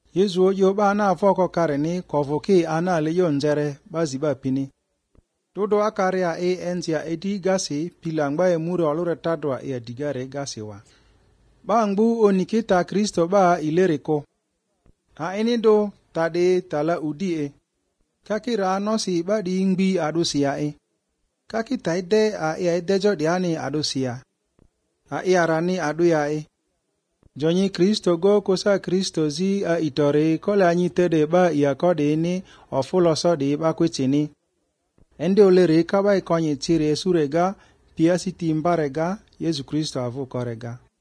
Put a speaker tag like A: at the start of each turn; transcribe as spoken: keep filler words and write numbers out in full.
A: Yezu yo ba na foko kare ni kovoki ana le yo njere baziba pini. Dodo akare a e enzia edi gasi pilangba e mure olure tadwa e adigare gasi wa. Ba ngbu onikita Kristo ba ilereko. Ha enido tade tala udi e. Kakira nosi ba di ingbi adusia e. Kaki taide a e edejo diani adusia. A e arani aduya e. Jonyi Kristo go kosa Kristo zi a itore kole anyi tede ba iakode ni ofuloso di ba kwetini. Ende olere kaba ikonyi tire surega piasiti mbarega Yesu Kristo avu korega.